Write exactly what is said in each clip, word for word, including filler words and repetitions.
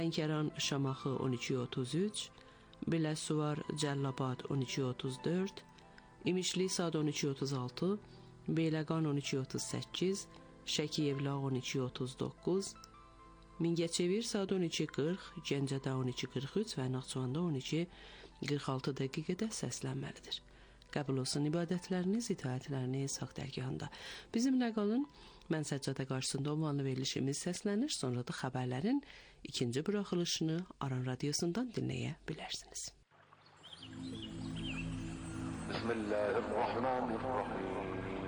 Lənkəran Şamaxı on iki otuz üç, Biləsuvar Cəllabad on iki otuz dörd, İmişli saat on iki otuz altı, Beyləqan on iki otuz səkkiz, Şəki Evlaq on iki otuz doqquz, Mingəçevir saat on iki qırx, Gəncədə on iki qırx üç və Naxçıvanda on iki qırx altı dəqiqədə səslənməlidir. Qəbul olsun ibadətləriniz, itaətləriniz haqq dərgahında. Bizimlə qalın. Mən Səccadə qarşısında ünvanlı verilişimiz səslənir. Sonra da xəbərlərin ikinci buraxılışını Aran Radiosundan dinləyə bilərsiniz. Bismillahirrahmanirrahim.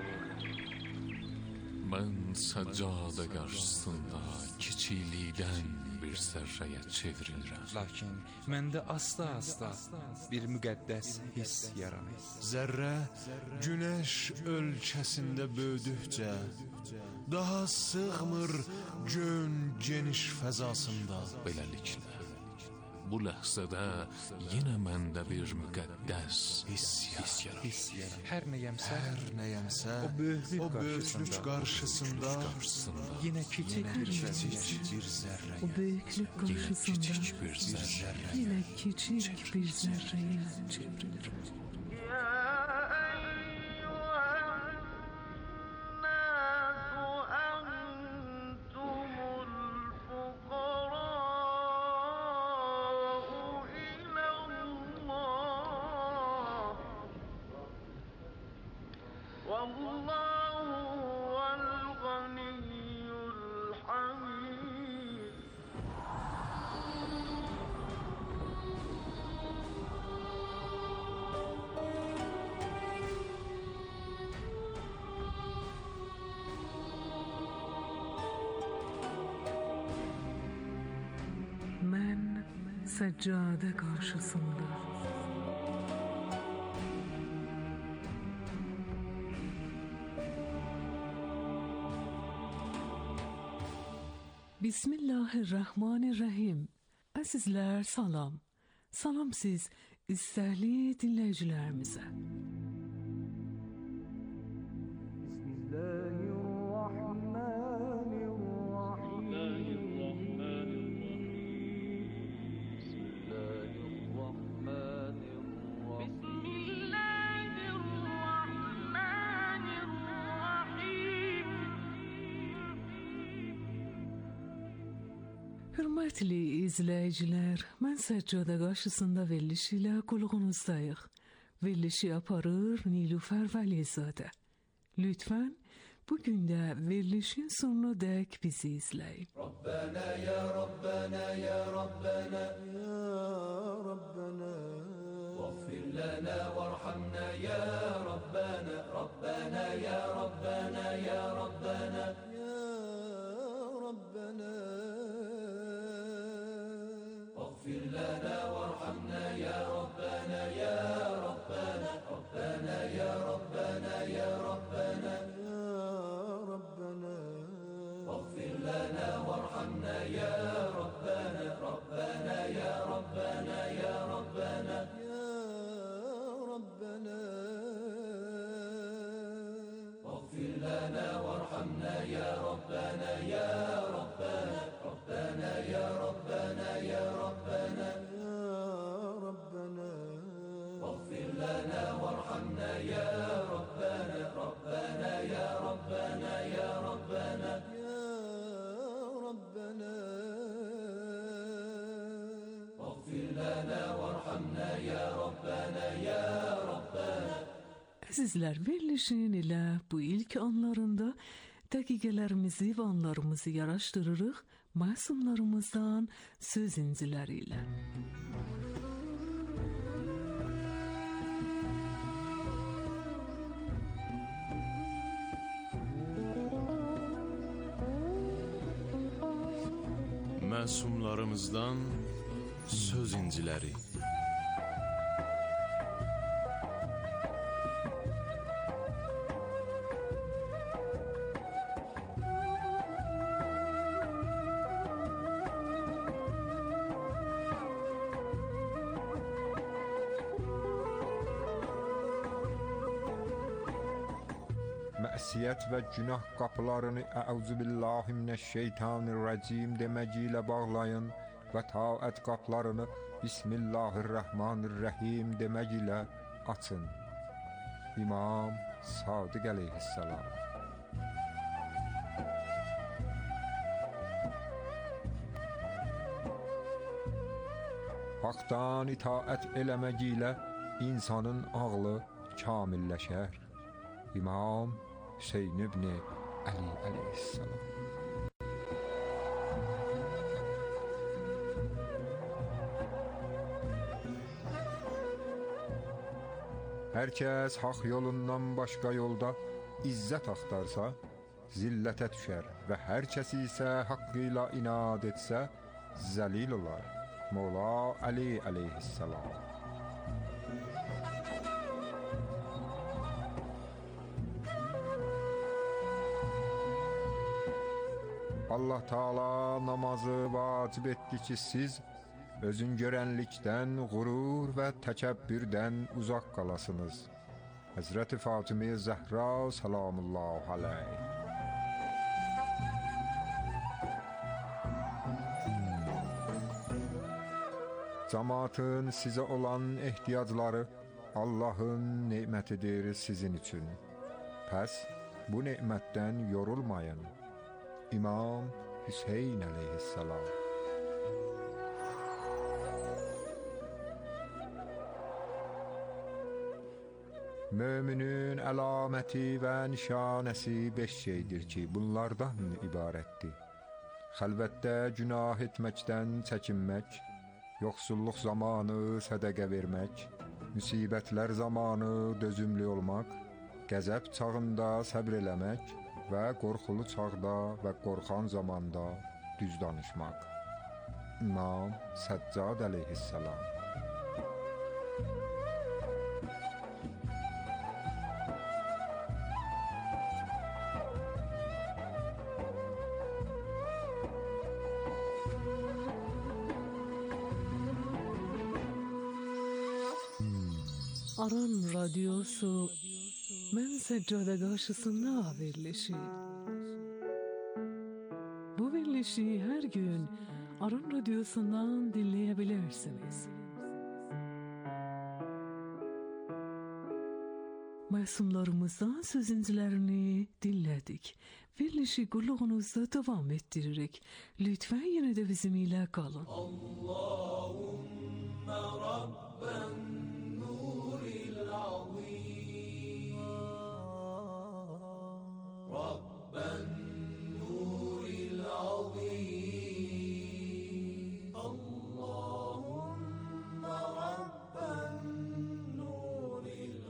Mən Səccadə qarşısında kiçiklikdən bir zərrəyə çevrilirəm. Lakin məndə asta-asta bir müqəddəs hiss yaranır. Zərrə günəş ölkəsində böyüdükcə daha sığmır gön geniş fəzasında. Beləliklə, bu ləhzədə yenə məndə bir müqəddəs hiss yaranır. Hər nəyəmsə, Hər nəyəmsə o böyüklük o böyüklük qarşısında yenə kiçik bir kiçik bir zərrə. O büyüklük karşısında bir zərrə. yine küçük bir zerreye çevrilir. Ben seccade karşısında Bismillahirrahmanirrahim. Əzizlər, salam. Salam siz istərli dinləyicilərimizə. Hörmətli izləyicilər, mən Səccadə qarşısında veriliş ilə qulğunuzdayıq. Verilişi aparır Nilüfər Vəlizadə. Lütfən bugün də verilişin sonuna dək bizi izləyin. Rabbana ya Rabbana ya Rabbana ya Rabbana Vaghfir lana warhamna ya Rabbana Rabbana ya Rabbana ya Rabbana ya Rabbana اغفر لنا وارحمنا يا ربنا يا ربنا ربنا يا ربنا يا ربنا يا ربنا اغفر لنا وارحمنا يا ربنا ربنا يا ربنا يا ربنا يا ربنا اغفر لنا وارحمنا يا ربنا يا ربنا ربنا يا ربنا يا ربنا يا ربنا واغفر لنا وارحمنا يا ربنا ربنا يا ربنا يا ربنا يا ربنا واغفر لنا وارحمنا يا ربنا يا ربنا. Əzizlər, verilişin ilə bu ilk anlarında dəqiqələrimizi və anlarımızı yaraşdırırıq məsumlarımızdan söz inciləri ilə. Məsumlarımızdan söz inciləri. Məsiyət və günah qapılarını Əuzubillahi minəşşeytanirracim deməci ilə bağlayın və taət qaplarını Bismillahirrahmanirrahim demək ilə açın. İmam Sadiq əleyhissalam. Haqdan itaət eləmək ilə insanın ağlı kamilləşər. İmam Hüseyn ibn Əli əleyhissalam. Hər kəs haqq yolundan başqa yolda izzət axtarsa, zillətə düşər və hər kəs isə haqqıyla inad etsə, zəlil olar. Mola Əli əleyhissalam. Allah Taala namazı vacib etdi ki, siz özün görənlikdən, qurur və təkəbbürdən uzaq qalasınız. Həzrəti Fatimə Zəhra salamullah aleyh. Cəmaatın sizə olan ehtiyacları Allahın nemətidir sizin üçün. Pəs bu nemətdən yorulmayın. İmam Hüseyn əleyhissalam. Möminin əlaməti və nişanəsi beş şeydir ki, bunlardan ibarətdir. Xəlvətdə günah etməkdən çəkinmək, yoxsulluq zamanı sədəqə vermək, müsibətlər zamanı dözümlü olmaq, qəzəb çağında səbr eləmək və qorxulu çağda və qorxan zamanda düz danışmaq. İmam Səccad əleyhissalam. Aran Radyosu Mən Səccada qarşısında verilişi. Bu verilişi hər gün Aran Radyosu'ndan dinleyebilirsiniz. Məsumlarımızdan sözüncülərini dinlədik. Verilişi qulluğunuzda davam ettiririk. Lütfen yine de bizimle kalın. Allahümme Rabben nuril azim, Rabben nuril azim, Allahümme Rabben nuril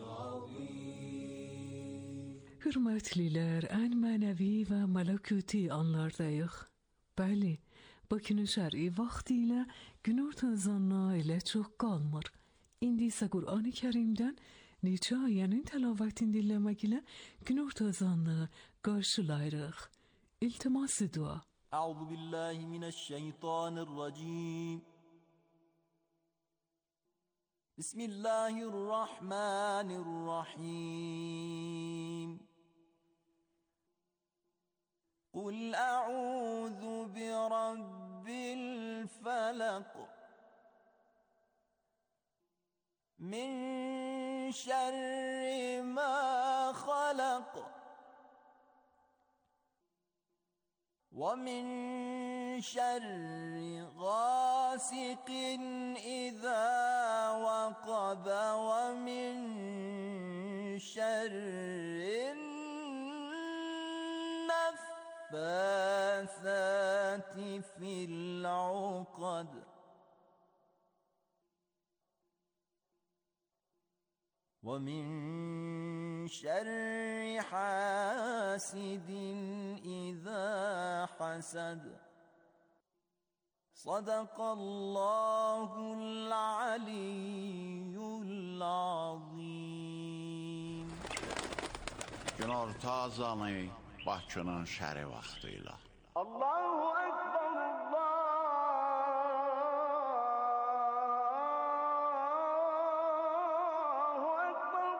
azim. Hürmetliler, en mənəvi və mələkuti anlardayıq. Bəli, Bakının şəri vaxtilə günorta ezanına elə çox qalmır. İndi isə Qur'an-ı Kərimdən neçə ayənin təlavətini dinləmək ilə günorta ezanını qarşılayırıq. İltiması dua. Əuzu billahi mineşşeytanirracim. Bismillahirrahmanirrahim. Qul a'udhu bi rabbil falaq min şerri ma khalaq ve min şerri ghasiqin idha waqab ve min şerri النفاثات في العقد ومن شر حاسد إذا حسد صدق الله العلي العظيم. Günorta azanı Bakının şəri vaxtıyla. Allahu Ekber, Allahu Ekber,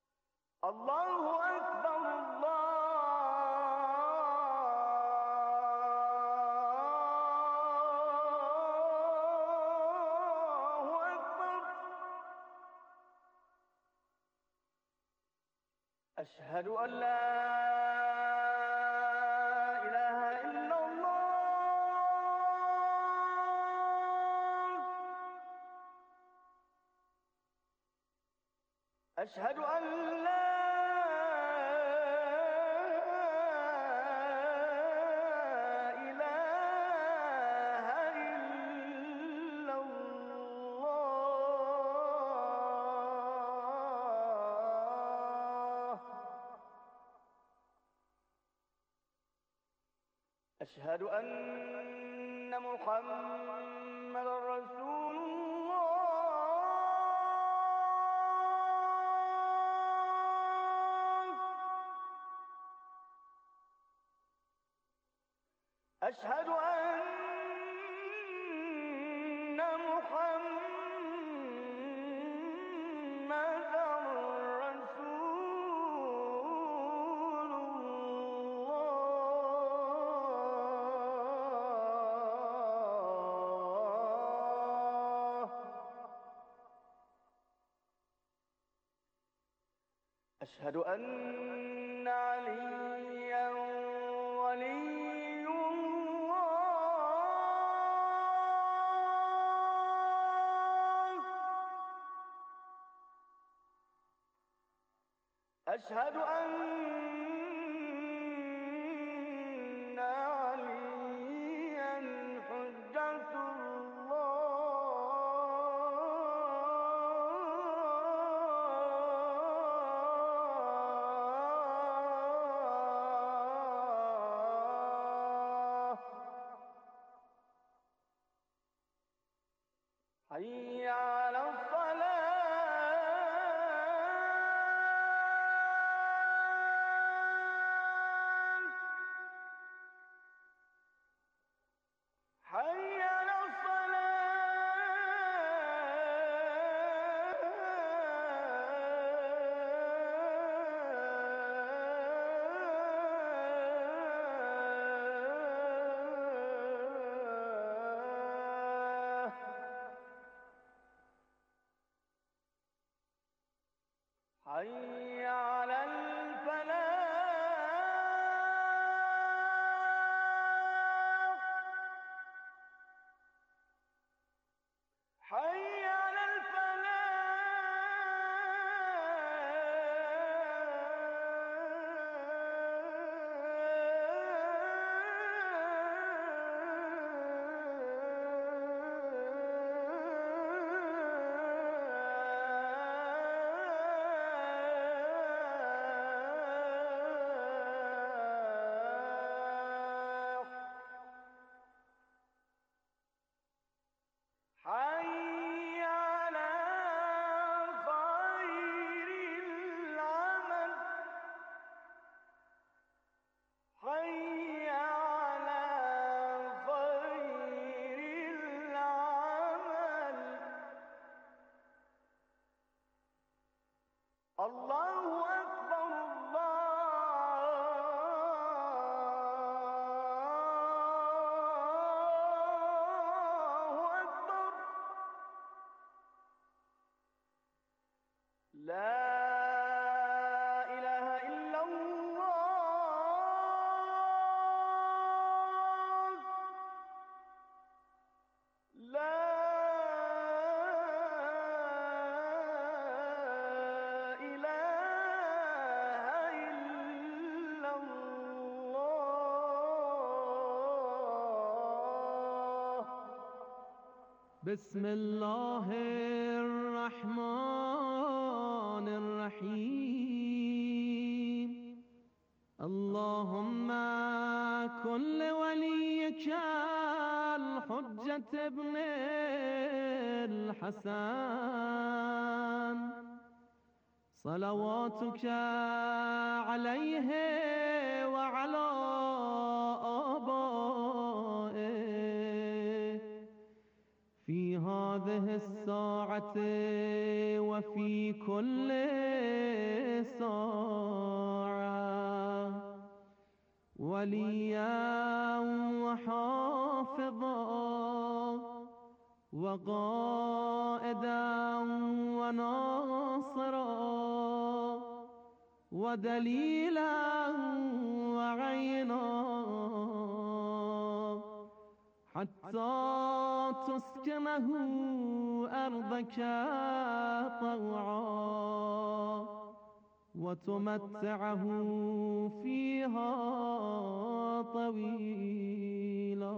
Allahu Ekber, Allahu أشهد أن لا إله إلا الله أشهد أن لا إله إلا الله أشهد أن محمد رسول الله أشهد أن محمد رسول الله أشهد أن عليا ولي الله أشهد أن عليا حجة الله حي على الصلاة حي على الصلاة حي على الفلاح حي على الفلاح حي على خير العمل حي على خير العمل الله أكبر الله أكبر لا إله إلا الله لا إله إلا الله بسم الله الرحمن الرحيم اللهم كن لوليك الحجة ابن الحسن صلواتك عليه وعلى آبائه في هذه الساعة وفي كل ساعة وليا وحافظا وقائدا وناصرا ودليلا وعينا حتى تسكنه أرضك طوعا وتمتعه فيها طويلا.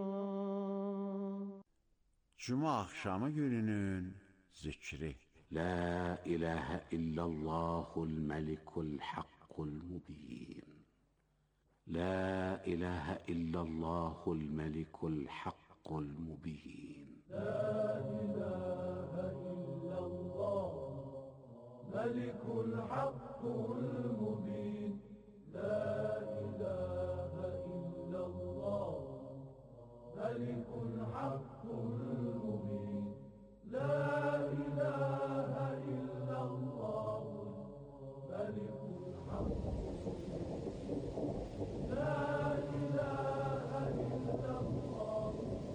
Cuma akşamı gününün zikri. La ilahe illallahul melikul hakkul mubin. La ilahe illallahul melikul hakkul mubin. La ilahe illallah melikul hakkul mubin. La ilahe illallah melikul hakkul mubin. La ilahe illallah melikul hakkul mubin. La ilahe illallah.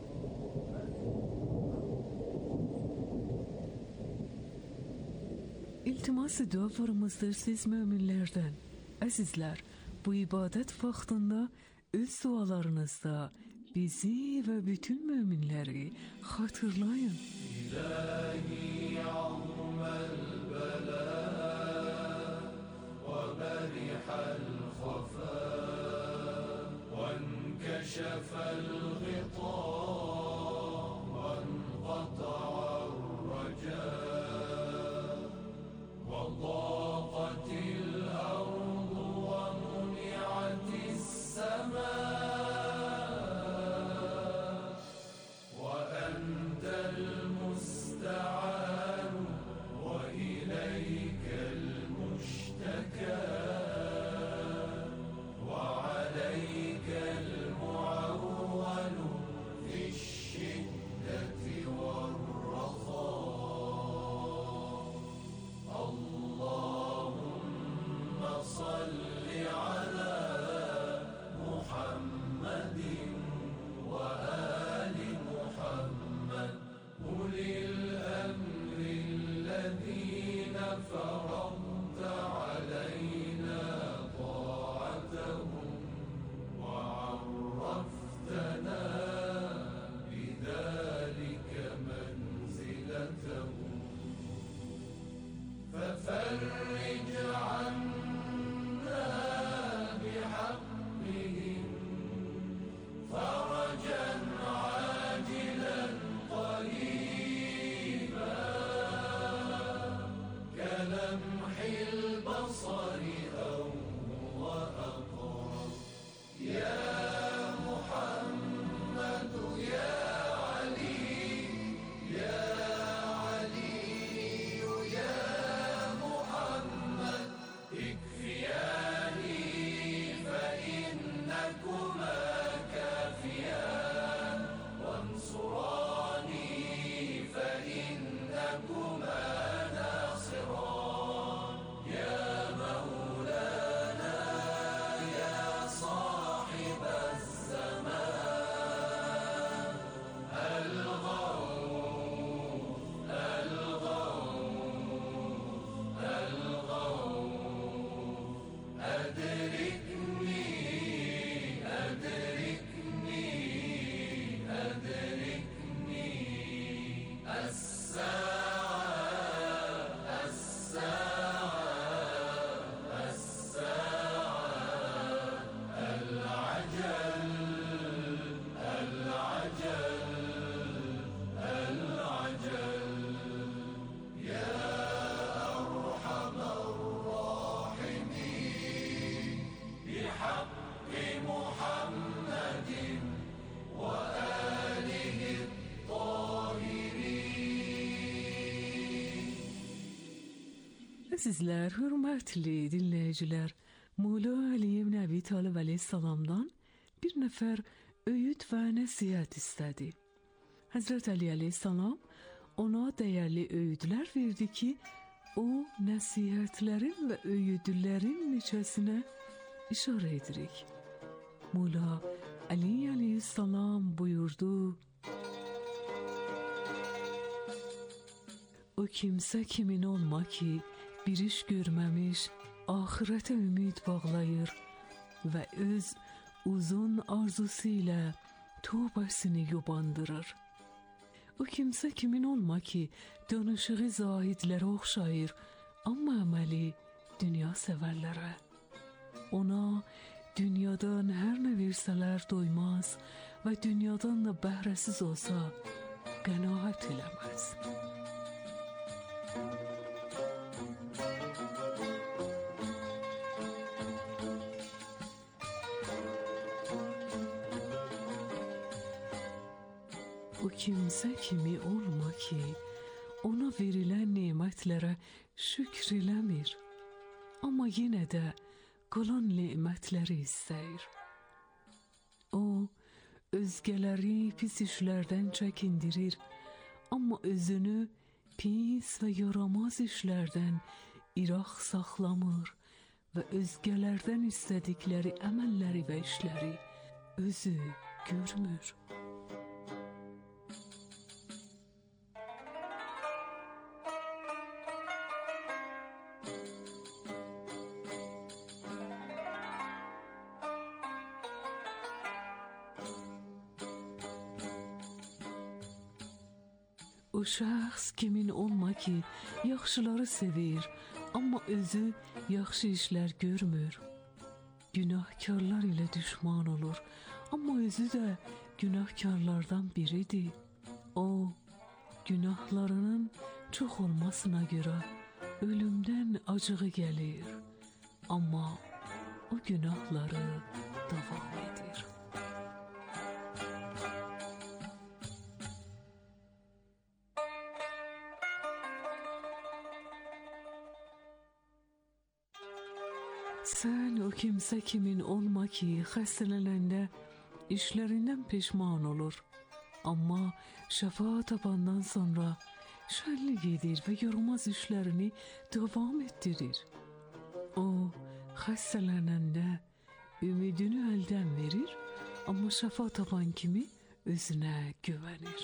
İltimas dua forumuzdur siz müminlerden. Azizler, bu ibadet vaxtında öz dualarınızda bizi ve bütün müminleri hatırlayın. İlahi azmel bela ve berihal khafa ve enkeşefel gıta ve enqata'ar raca ve daqatil ardu ve muni'atis sema Sizler, hürmetli dinleyiciler, Mola Ali ibn Abi Talib aleyhisselamdan bir nefer öğüt ve nasihat istedi. Hazreti Ali aleyhisselam ona değerli öğütler verdi ki o nasihatlerin ve öğütlerin neçesine işaret ederek. Mola Ali aleyhisselam buyurdu: O kimse kimin olma ki bir iş görmemiş, ahirətə ümid bağlayır və öz uzun arzusu ilə tövbəsini yubandırır. O kimsə kimin olma ki, danışığı zahidlərə oxşayır, amma əməli dünya sevərlərə. Ona dünyadan hər nə versələr doymaz və dünyadan da bəhrəsiz olsa qənaət eləməz. O kimsə kimi olma ki, ona verilən nemətlərə şükr eləmir, amma yenə də qalan nemətləri istəyir. O, özgələri pis işlərdən çəkindirir, amma özünü pis və yaramaz işlərdən iraq saxlamır və özgələrdən istədikləri əməlləri və işləri özü görmür. O şəxs kimin olma ki, yaxşıları sevir, amma özü yaxşı işlər görmür. Günahkarlar ilə düşman olur, amma özü də günahkarlardan biridir. O, günahlarının çox olmasına görə ölümdən acığı gəlir, amma o günahları davam edir. Sən o kimsə kimin olma ki, xəstələnəndə işlərindən peşman olur, amma şəfa tapandan sonra şənlik edir və yaramaz işlərini davam etdirir. O, xəstələnəndə ümidini əldən verir, amma şəfa tapan kimi özünə güvənir.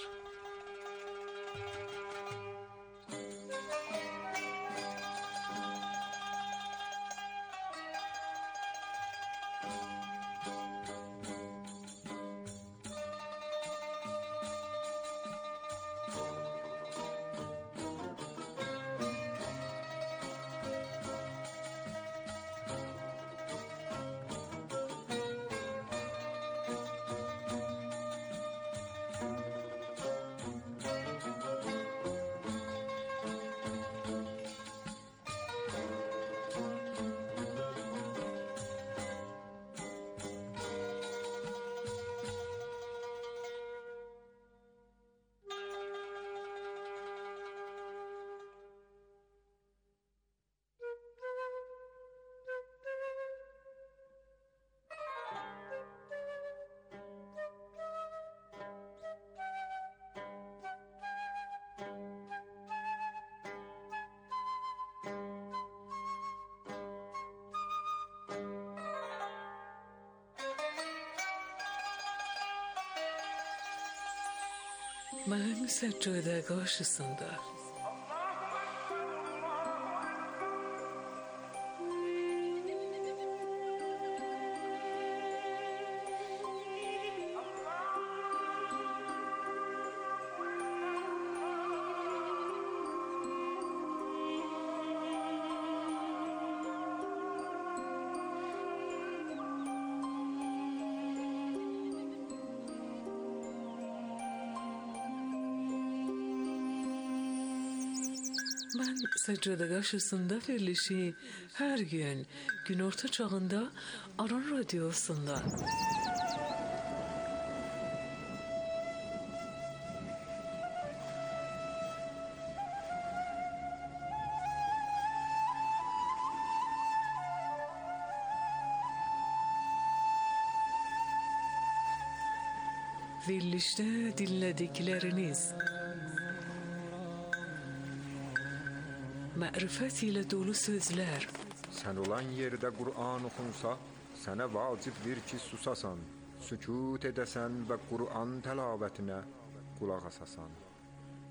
Mən səccadə qarşısında Mən səccadə qarşısında verilişi hər gün günorta çağında Aran Radiyosunda verilişdə dinlədikləriniz mərifət ilə dolu sözlər. Sən olan yerdə Qur'an oxunsa, sənə vacibdir ki, susasan, sükut edəsən və Qur'an təlavetinə qulaq asasan.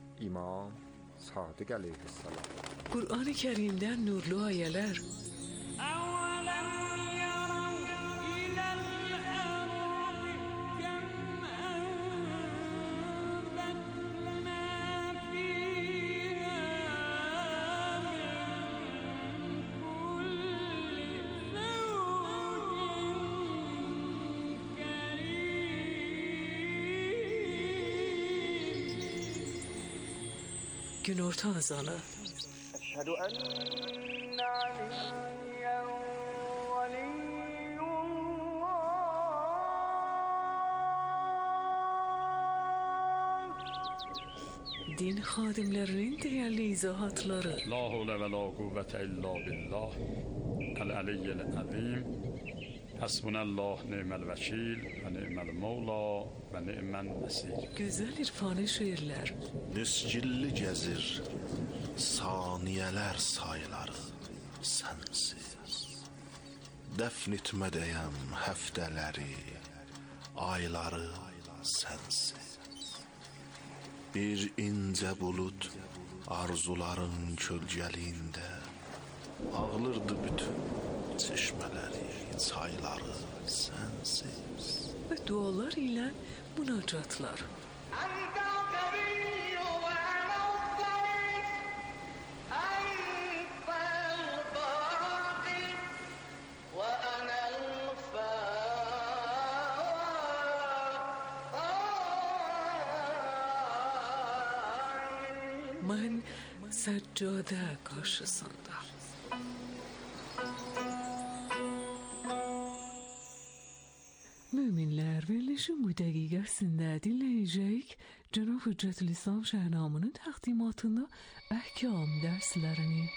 İmam Sadiq əleyhissalam. Qur'an-ı Kərimdən nurlu ayələr, Günorta azanı. أشهد أن عليا ولي الله. Din xadimlərinin dəyərli izahatları. La havle ve la kuvvete illa billah. El-aliyyil azim. Hasbunallah ni'mel vekil ve ni'mel mevla ve ni'men nesir. Gözəl irfani şeirlər. Niscilli gəzir saniyələr sayıları sənsiz. Dəfn etmədəyəm həftələri, ayları sənsiz. Bir incə bulud arzuların kölgəliyində ağlırdı bütün çeşmələri, çayları sənsiz. Və dualar ilə münacatlar. Mən səccadə qarşısında. Müminlər, verilişin bu dəqiqəsində dinləyəcəyik Cənab Hüccətülislam Şəhnamının təqdimatında əhkam dərslərini.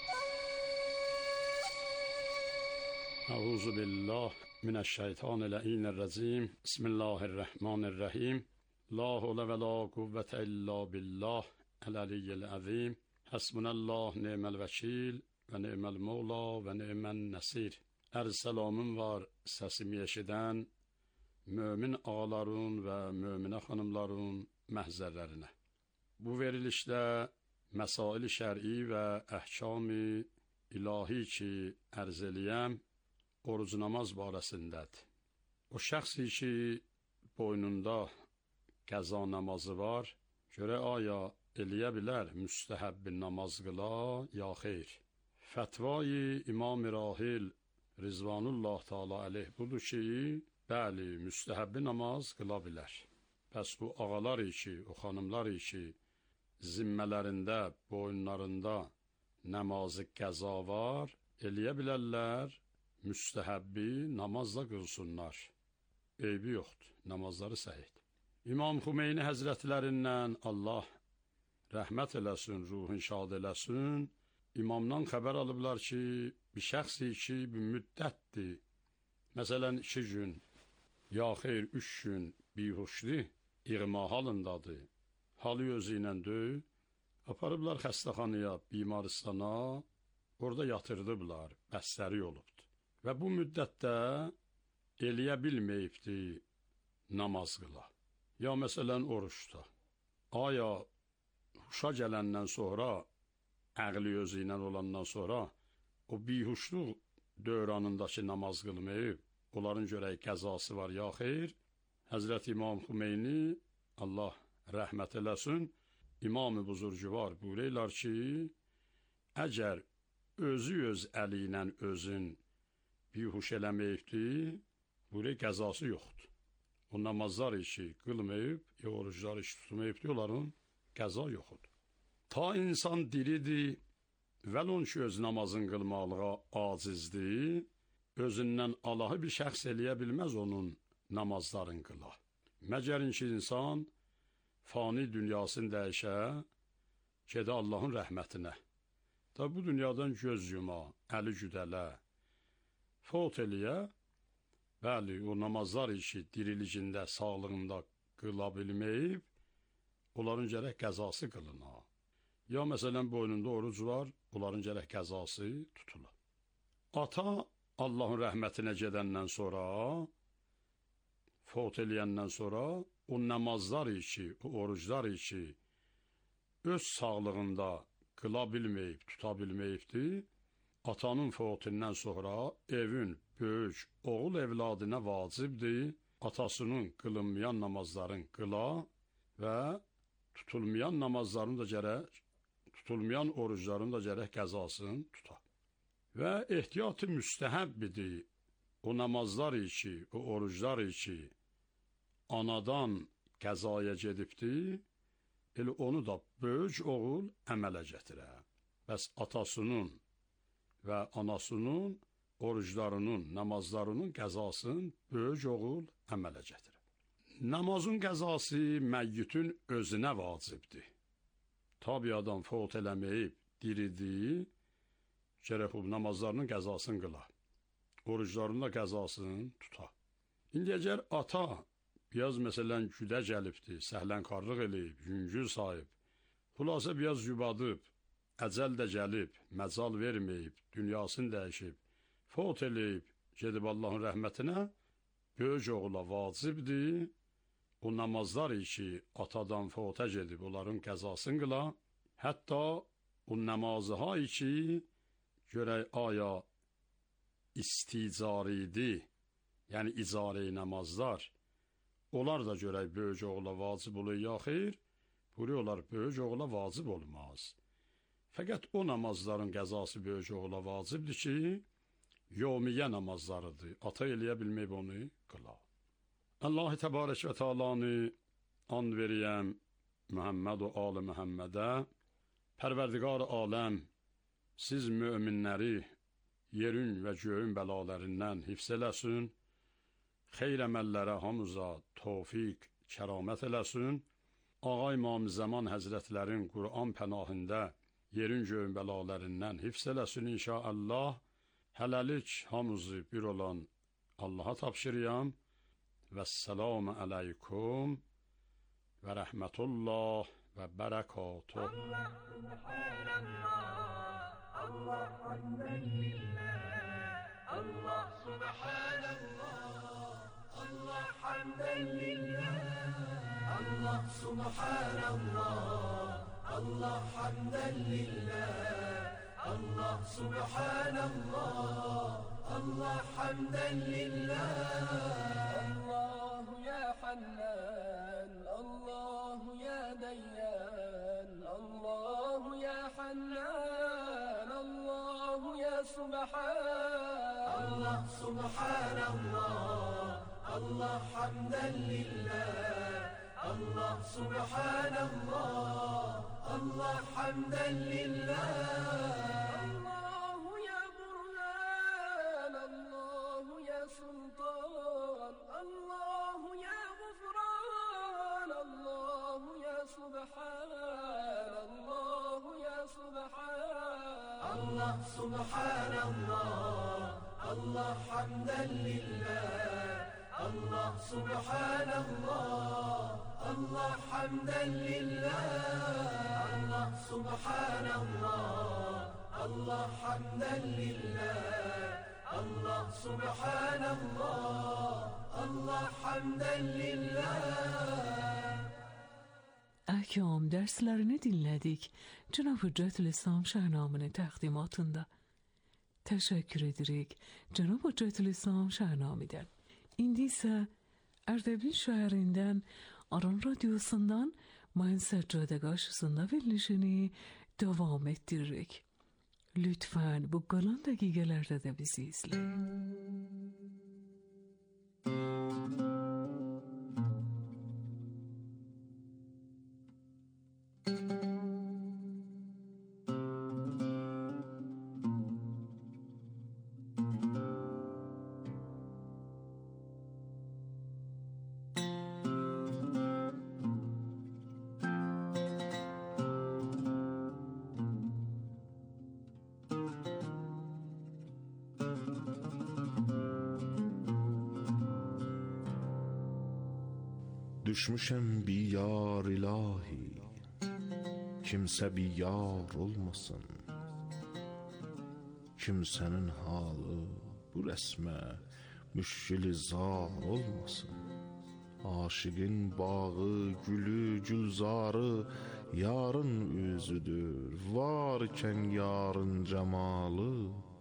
Əuzu billah minəşşeytanirracim. Bismillahirrahmanirrahim. La havle ve la kuvvete illa billah. El-aliyyil azim. Hasbunallah ni'mel vekil ve ni'mel mevla ve ni'men nesir. Ərz salamım var, səsimi eşidən mömin ağaların və möminə xanımların məhzərlərinə. Bu verilişdə məsail-i şər'i və əhkam-ı ilahi ki ərz eləyəm, oruc namaz barəsindədir. O şəxsi ki boynunda qəza namazı var, görə aya eləyə bilər müstəhəbb namaz qıla ya xeyr. Fətvayı İmam Rahil Rizvanullah Teala aleyh budur ki, bəli, müstəhəbbi namaz qıla bilər. Bəs bu ağalar işi, o xanımlar işi, zimmələrində, boyunlarında namazı qəza var, eləyə bilərlər, müstəhəbbi namazla qılsınlar. Eybi yoxdur, namazları səhiddir. İmam Xümeyni həzrətlərindən Allah rəhmət eləsin, ruhun şad eləsin, imamdan xəbər alıblar ki, bir şəxsi ki, bir müddətdir, məsələn, iki gün, ya xeyr, üç gün bihuşli, iğma halındadır, halı özü ilə döy, aparıblar xəstəxanaya, bimaristana, orada yatırdıblar, bəstəri olubdur. Və bu müddətdə eləyə bilməyibdi namaz qıla. Ya məsələn, oruçda. Aya huşa gələndən sonra, əqli özü ilə olandan sonra, o bihuşluq dövranındakı namaz qılmayıb, onların görək qəzası var ya xeyr. Həzrət İmam Xümeyni, Allah rəhmət eləsin, İmam-ı Buzurcuvar buyururlar ki, əgər özü öz əli ilə özün bihuş eləməyibdir, buyurur qəzası yoxdur. O namazlar işi qılmayıb, ya oruclar işi tutmayıbdır, onların qəza yoxudur. Ta insan diridir, vəlon ki öz namazın qılmalığa acizdir, özündən Allahı bir şəxs eləyə bilməz onun namazların qıla. Məgərin ki insan fani dünyasını dəyişə, gedə Allahın rəhmətinə. Da bu dünyadan göz yuma, əli güdələ, fot eləyə, bəli, o namazlar işi dirilicində, sağlığında qıla bilməyib, onların gərək qəzası qılına. Ya məsələn, boynunda oruc var, onların gərək qəzası tutula. Ata Allahın rəhmətinə gedəndən sonra, fot eləyəndən sonra, o namazlar işi, o oruclar işi öz sağlığında qıla bilməyib, tuta bilməyibdir, atanın fövtündən sonra evin böyük oğul evladına vacibdir atasının qılınmayan namazların qıla və tutulmayan namazların da gərək, tutulmayan orucların da gərək qəzasını tuta. Və ehtiyatı müstəhəbbidir o namazlar içi, o oruclar içi anadan qəzaya gedibdir, elə onu da böyük oğul əmələ gətirə. Bəs atasının və anasının oruclarının, namazlarının qəzasını böyük oğul əmələ gətirə. Namazın qəzası məyyitün özünə vacibdir. Tabi adam fövt eləməyib, diridir, gərək bu namazlarının qəzasını qıla. Oruclarının da qəzasını tuta. İndi əgər ata biraz məsələn güdə gəlibdir, səhlənkarlıq eləyib, yüngül sayıb, xülasə biraz yubadıb, əcəl də gəlib, məcal verməyib, dünyasını dəyişib, fövt eləyib, gedib Allahın rəhmətinə, böyük oğula vacibdir, o namazlar ki, atadan fövtə gedib, onların qəzasını qıla, hətta o namazıha ki, görək aya isticaridir, yəni icari namazlar, onlar da görək böyük oğula vacib olur ya xeyr, buyuruyorlar böyük oğula vacib olmaz. Fəqət o namazların qəzası böyük oğula vacibdir ki, yevmiyyə namazlarıdır. Ata eləyə bilməyib onu qıla. Allah-u Təbarək və Teala'nı and veriyəm Muhammed və Ali Muhammedə, Pərverdigar aləm, siz möminləri yerin və göyün bəlalarından hifz eləsin, xeyr əməllərə hamıza tövfiq, kəramət eləsin, Ağa İmam Zaman Həzrətlərin Qur'an pənahində yerin göyün bəlalarından hifz eləsin inşallah. Hələlik hamımızı bir olan Allaha tapşırıyam. Vəssalamu aleykum və rəhmətullah və bərəkatuh. Allah hamdən lillah, Allah subhanallah, Allah hamdən lillah, Allah subhanallah, Allah hamdən lillah, Allah subhanallah, Allah hamdən lillah. Allahu ya Hannan, Allahu ya Dayyan, Allahu ya Hannan, Allahu ya Subhan. Allah subhanallah, Allah hamdən lillah, Allah subhanallah, Allah hamdən lillah. Allahu ya Burhan, Allahu ya Sultan, Allahu ya Gufran, Allahu ya Subhan, Allahu ya Subhan. Allah subhanallah, Allah hamdən lillah, Allah subhanallah, Allah hamdən lillah. Allah subhanallah, Allah hamdən lillah, Allah subhanallah, Allah hamdən lillah. Ahkam derslerini dinledik. Cenab-ı Hüccetülislam Şahnamenin təqdimatında. Teşekkür edirik Cenab-ı Hüccetülislam Şahnameden. İndi isə Ərdəbil şəhərindən Aran Radyosundan Mayın Səccadə qarşısında verilişini devam ettiririk. Lütfen bu qalan dəqiqələrdə də bizi izləyin. Düşmüşəm biyar ilahi, kimsə biyar olmasın. Kimsənin halı bu rəsmə müşkili zar olmasın. Aşıqın bağı, gülü, gülzarı yarın üzüdür. Varkən yarın cəmalı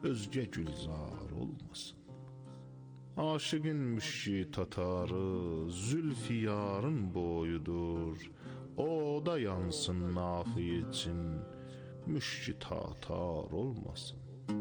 özge gülzar olmasın. Aşıqın müşki tatarı Zülfiyarın boyudur. O da yansın nafi için müşki tatar olmasın.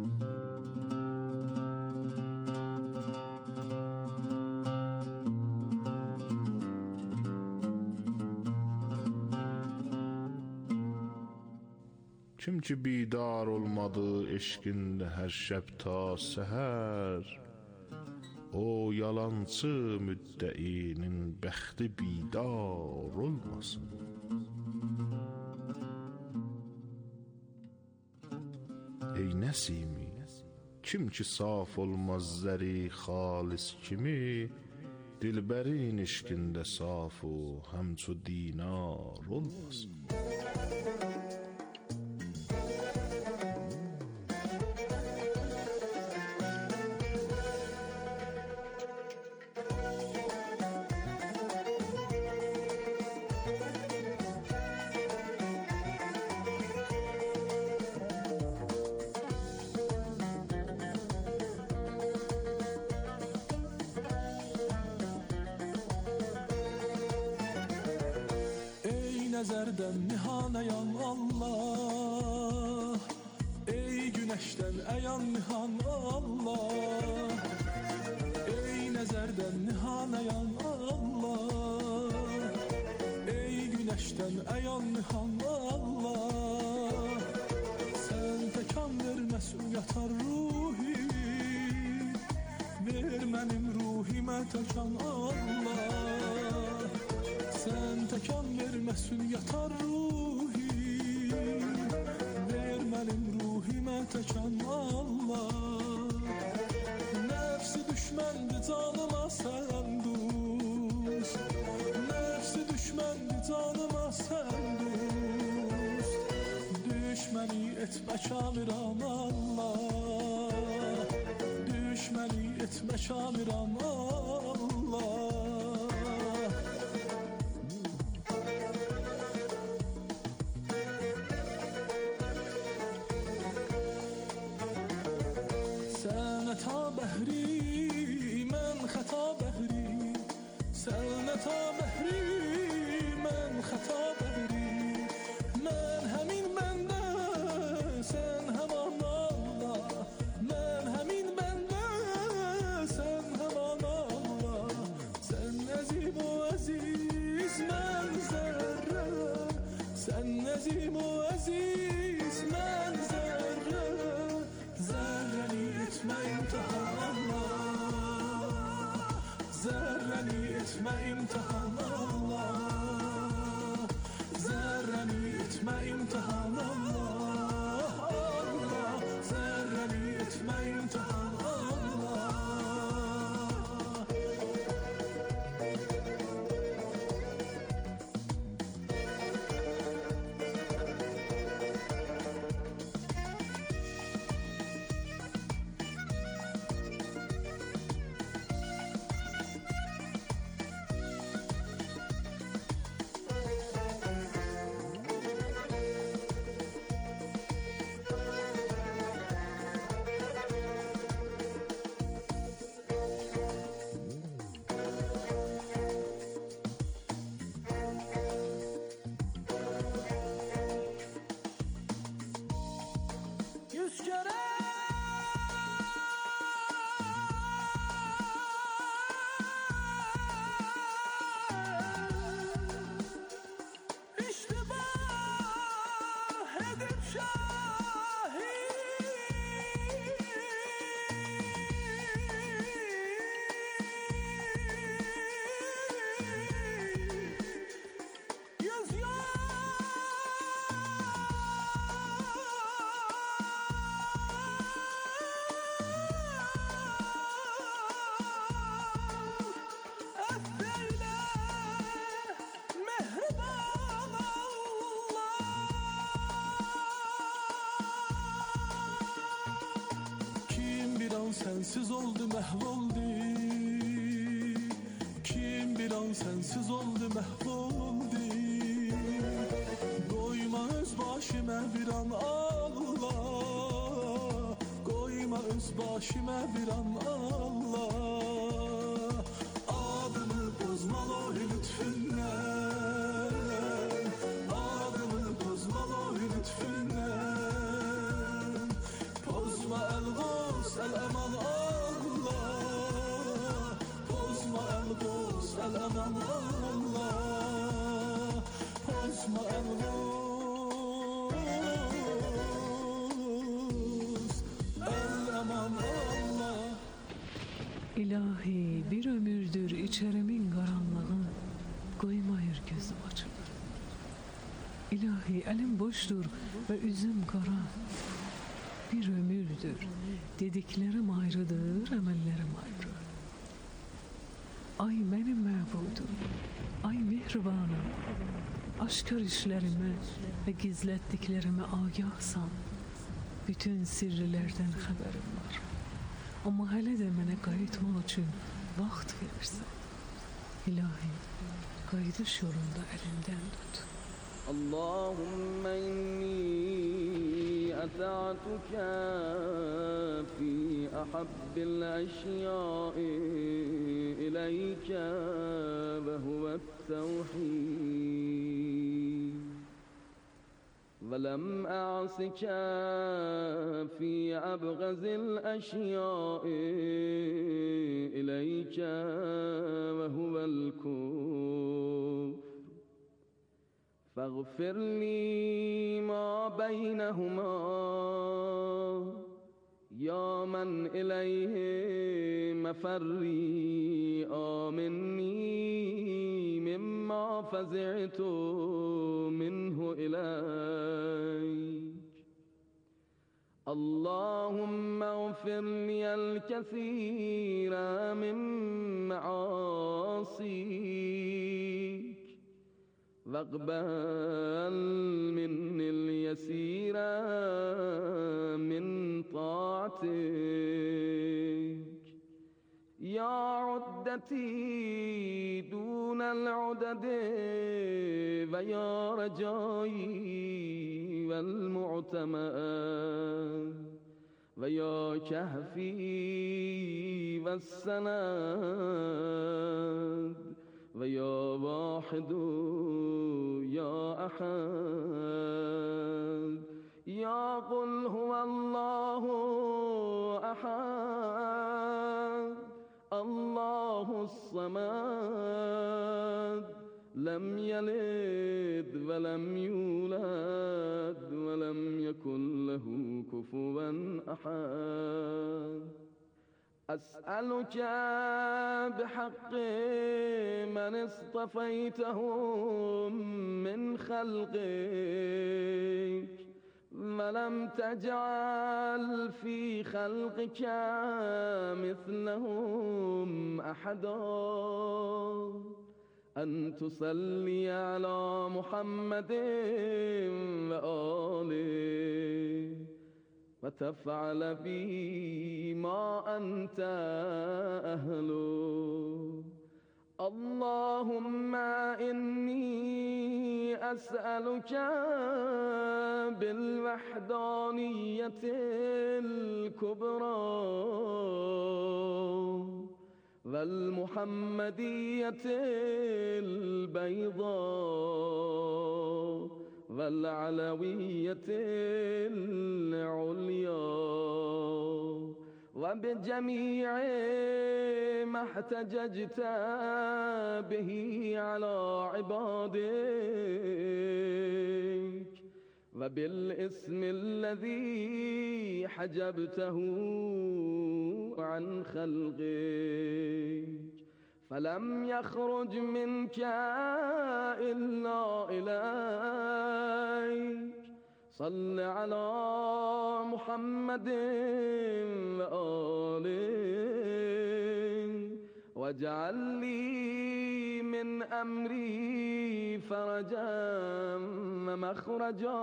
Kim ki bidar olmadı eşkinde her şəb ta səhər, o yalancı müddəinin bəxti bidar olmasın. Ey Nəsimi, kim ki saf olmaz zəri xalis kimi, dilbərin eşkində saf o həmçu dinar olmasın. Nəzərdən nihanayan Allah, ey güneşdən əyan nihan Allah, ey nəzərdən nihanayan Allah, ey güneşdən əyan nihan Allah, sən təkan verməz yatar ruhi, ver mənim ruhimə təkan Allah, sən təkan verməsin yatar ruhi, ver mənim ruhimə təkan Allah. Nəfsi düşməndir canıma sən dost, nəfsi düşməndir canıma sən dost, düşməni etmə kamiran Allah, düşməni etmə kamiran Allah. تا بحری من خطا بحری سل تا بحری من خطا بحری من همین بنده سن همان الله من همین بنده سن همان الله سن نزیم و عزیز من ذره سن نزیم و عزیز من ذره ذرنی etme imtihan Allah, zerreni etme imtihan Allah, zerreni etme imtihan Allah, Allah, zerreni etme imtihan Allah. Yüz kere iştibah edip şahi yüz sensiz oldu mahvoldu, kim bir an sensiz oldu mahvoldu, koyma öz başıma bir an Allah, koyma öz başıma bir an Allah. Adımı bozmalı lütfunla, adımı bozmalı lütfunla. Pozma el gos el aman Allah, pozma el gos el aman Allah, pozma el gos. İlahi bir ömürdür içerimin karanlığı, koymayır gözüm açılır. İlahi elim boştur ve üzüm kara. Bir ömürdür dediklerim ayrıdır, emellerim ayrı. Ay benim mevudum, ay mehribanım. Aşkar işlerime ve gizlettiklerime agahsan, bütün sirrilerden haberim var. Ama hele de mənə qayıtmaq üçün vaxt verirsən. İlahi, qayıdış yolunda əlimdən tut. Allahümme inni ata'tuka fi ahabbil eşyai ileyke ve huve't-tevhid. ولم أعصك في أبغض الأشياء إليك وهو الكفر فاغفر لي ما بينهما يا من إليه مفري آمني مما فزعت منه إليك. اللهم اغفر لي الكثير من معاصيك واقبل مني اليسير من طاعتك. يا عدتي دون العدد ويا رجائي والمعتمد ويا كهفي والسند ويا واحد يا أحد. يا قل هو الله أحد الله الصمد لم يلد ولم يولد ولم يكن له كفوا أحد. أسألك بحق من اصطفيتهم من خلقك ولم تجعل في خلقك مثلهم أحدا أن تصلي على محمد وآله وتفعل بي ما أنت أهله. اللهم إني أسألك بالوحدانية الكبرى والمحمدية البيضاء والعلوية العليا وبجميع ما احتججت به على عبادك وبالاسم الذي حجبته عن خلقك فلم يخرج منك إلا إليك. صل على محمد وآله واجعل لي من أمري فرجا ومخرجا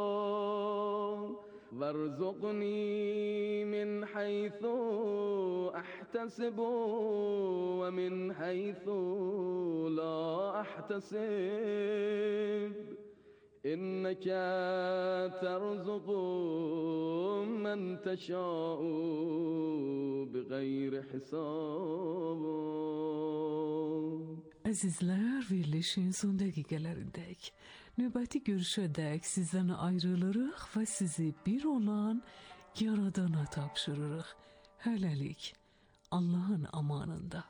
وارزقني من حيث أحتسب ومن حيث لا أحتسب إنك ترزق من تشاء بغير حساب. Azizler, Birleşin sondakilerindek nöbeti görüşedek sizden ayrılırıq ve sizi bir olan Yaradana tapşırırıq. Hələlik Allah'ın amanında.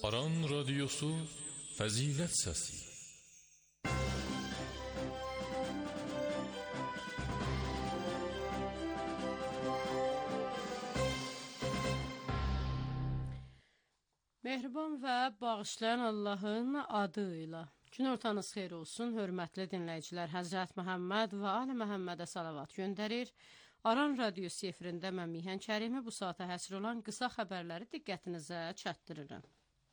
Aran Radyosu Fəzilət Səsi. Mehriban və bağışlayan Allahın adıyla. Günortanız xeyir olsun, hörmətli dinləyicilər. Həzrət Məhəmməd və Ali Məhəmmədə salavat göndərir. Aran Radyosu efirində mən Mihən Kərimi bu saata həsr olan qısa xəbərləri diqqətinizə çatdırırım.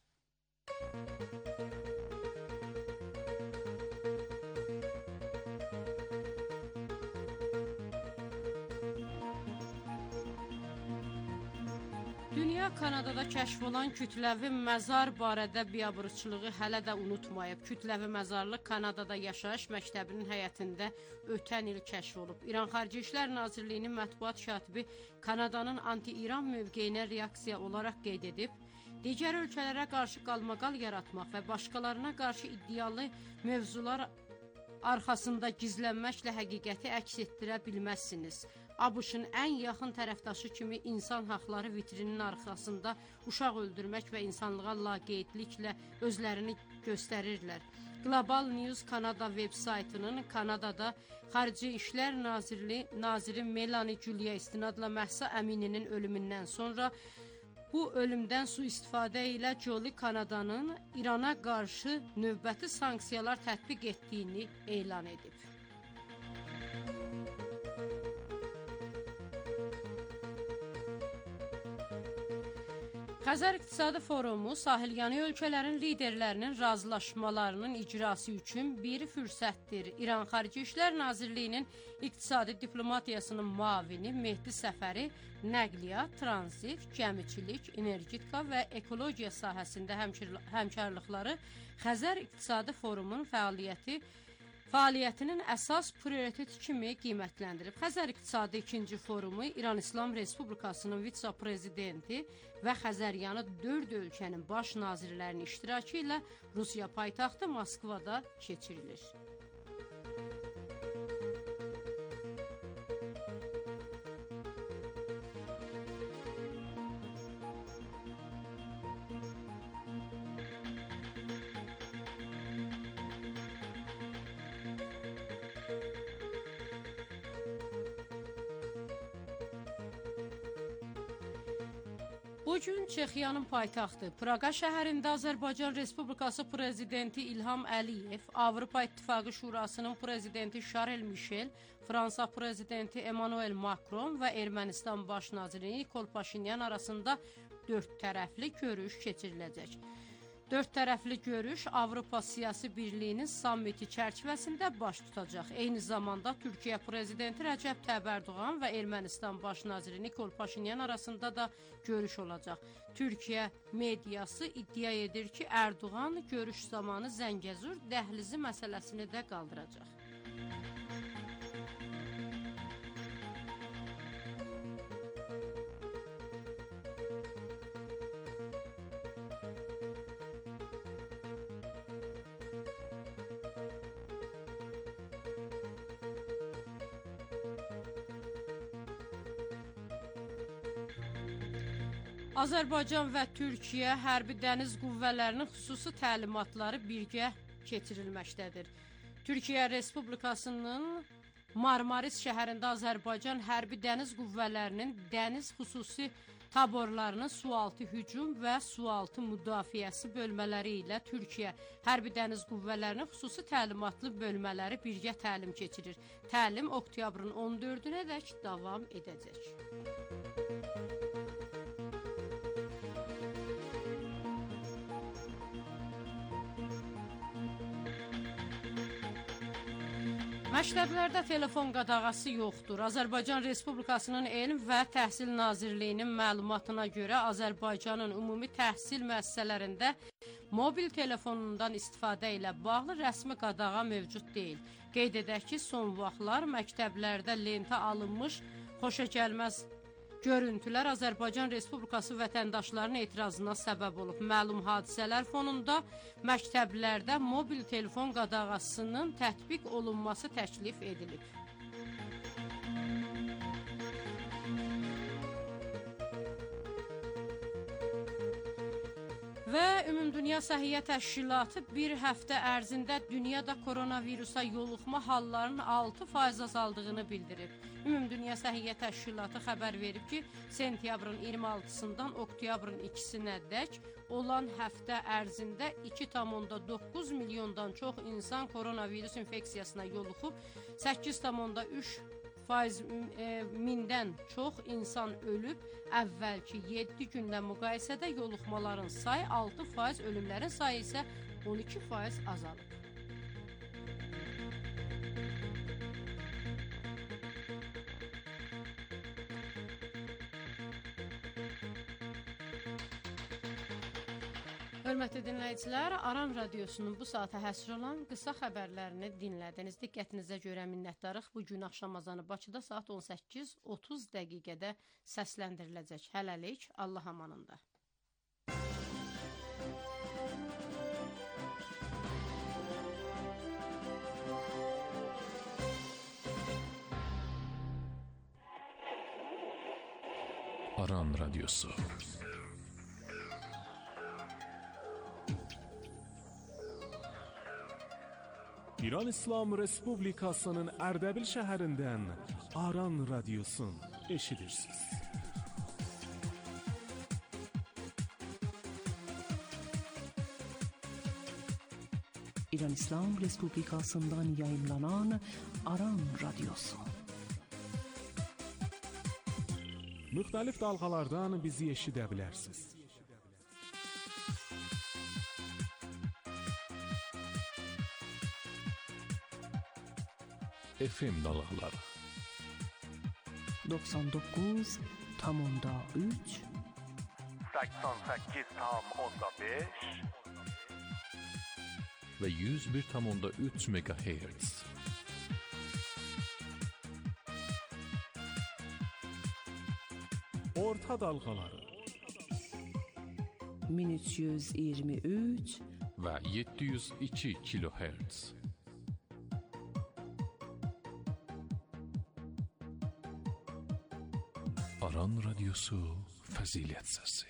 Dünya Kanadada kəşf olan kütləvi məzar barədə biabırçılığı hələ də unutmayıb. Kütləvi məzarlıq Kanadada yaşayış məktəbinin həyətində ötən il kəşf olub. İran Xarici İşlər Nazirliyinin mətbuat katibi Kanadanın anti-İran mövqeyinə reaksiya olaraq qeyd edib, digər ölkələrə qarşı qalmaqal yaratmaq və başqalarına qarşı iddialı mövzular arxasında gizlənməklə həqiqəti əks etdirə bilməzsiniz. ABŞ-ın ən yaxın tərəfdaşı kimi insan haqları vitrinin arxasında uşaq öldürmək və insanlığa laqeydliklə özlərini göstərirlər. Global News Kanada veb saytının Kanadada Xarici İşlər Nazirli, Naziri Melanie Julia istinadla Məhsa Əmininin ölümündən sonra bu ölümdən sui-istifadə ilə Jolly Kanadanın İrana qarşı növbəti sanksiyalar tətbiq etdiyini elan edib. Xəzər İqtisadi Forumu sahilyanı ölkələrin liderlərinin razılaşmalarının icrası üçün bir fürsətdir. İran Xarici İşlər Nazirliyinin İqtisadi Diplomatiyasının müavini Mehdi Səfəri nəqliyyat, tranzit, gəmiçilik, energetika və ekologiya sahəsində həmkarlıqları Xəzər İqtisadi Forumun fəaliyyəti Fəaliyyətinin əsas prioritet kimi qiymətləndirib. Xəzər İqtisadi ikinci Forumu İran İslam Respublikasının vitse-prezidenti və Xəzəryanı dörd ölkənin baş nazirlərinin iştirakı ilə Rusiya paytaxtı Moskvada keçirilir. Bugün Çexiyanın paytaxtı Praqa şəhərində Azərbaycan Respublikası Prezidenti İlham Əliyev, Avropa İttifaqı Şurasının Prezidenti Şarl Mişel, Fransa Prezidenti Emmanuel Macron və Ermənistan Baş Naziri Nikol Paşinyan arasında dörd tərəfli görüş keçiriləcək. Dörd tərəfli görüş Avropa Siyasi Birliyinin sammiti çərçivəsində baş tutacaq. Eyni zamanda Türkiyə Prezidenti Rəcəb Tayyip Erdoğan və Ermənistan Baş Naziri Nikol Paşinyan arasında da görüş olacaq. Türkiyə mediası iddia edir ki, Erdoğan görüş zamanı Zəngəzur dəhlizi məsələsini də qaldıracaq. Azərbaycan və Türkiyə hərbi dəniz qüvvələrinin xüsusi təlimatları birgə keçirilməkdədir. Türkiyə Respublikasının Marmaris şəhərində Azərbaycan hərbi dəniz qüvvələrinin dəniz xüsusi taborlarının sualtı hücum və sualtı müdafiəsi bölmələri ilə Türkiyə hərbi dəniz qüvvələrinin xüsusi təlimatlı bölmələri birgə təlim keçirir. Təlim oktyabrın on dördünə dək davam edəcək. Məktəblərdə telefon qadağası yoxdur. Azərbaycan Respublikasının Elm və Təhsil Nazirliyinin məlumatına görə Azərbaycanın ümumi təhsil müəssisələrində mobil telefonundan istifadə ilə bağlı rəsmi qadağa mövcud deyil. Qeyd edək ki, son vaxtlar məktəblərdə lentə alınmış xoşagəlməz görüntülər Azərbaycan Respublikası vətəndaşlarının etirazına səbəb olub. Məlum hadisələr fonunda məktəblərdə mobil telefon qadağasının tətbiq olunması təklif edilib. Və Ümumdünya Səhiyyə Təşkilatı bir həftə ərzində dünyada koronavirusa yoluxma hallarının altı faiz azaldığını bildirib. Ümumdünya Səhiyyə Təşkilatı xəbər verib ki, sentyabrın iyirmi altısından oktyabrın ikisinə dək olan həftə ərzində iki tam doqquz milyondan çox insan koronavirus infeksiyasına yoluxub, səkkiz tam üç faiz mindən çox insan ölüb. Əvvəlki yeddi gündən müqayisədə yoluxmaların sayı altı faiz, ölümlərin sayı isə on iki faiz azalıb. Hörmətli dinləyicilər, Aran Radiosunun bu saata həsr olan qısa xəbərlərini dinlədiniz. Diqqətinizə görə minnətdarıq. Bu gün axşam azanı Bakıda saat on səkkiz otuz dəqiqədə səsləndiriləcək. Hələlik, Allah amanında. Aran Radyosu. İran İslam Respublikasının Ərdəbil şəhərindən Aran Radyosun eşidirsiniz. İran İslam Respublikasından yayımlanan Aran Radyosu. Müxtəlif dalğalardan bizi eşidə bilərsiniz. F M dalğaları doxsan doqquz tam üç səksən səkkiz tam beş və yüz bir tam üç megahertz. Orta dalğaları min üç yüz iyirmi üç və yeddi yüz iki kilohertz. Aran Radyosu Fəzilət Səsi.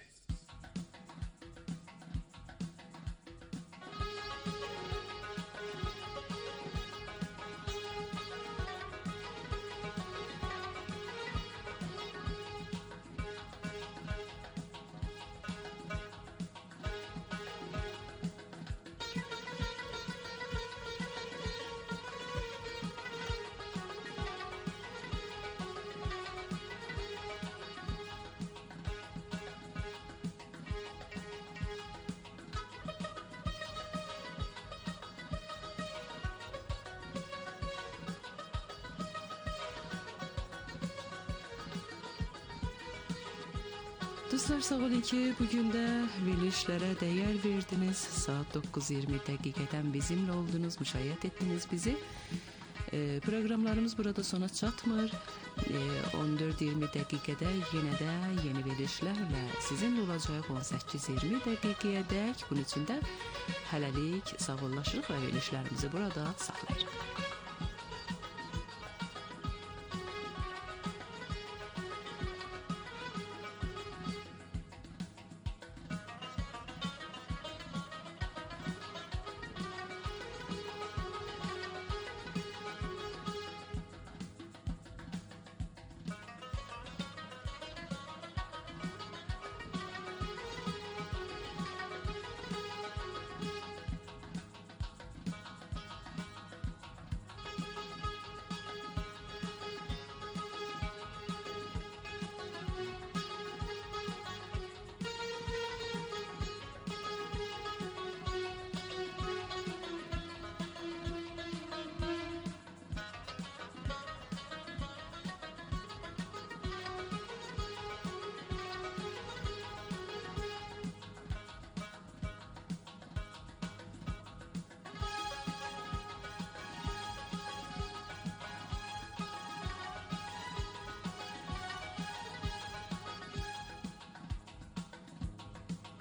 Dostlar, sağ olun ki, bugün de verilişlere değer verdiniz. Saat dokuz iyirmi dəqiqədən bizimle oldunuz, müşahidə etdiniz bizi. E, programlarımız burada sona çatmır. E, on dörd iyirmi dəqiqədə yenə də yeni verilişlərlə sizinle olacaq on səkkiz iyirmi dəqiqəyədək. Bunun üçün də hələlik sağollaşırıq və verilişlərimizi burada saxlayırıq.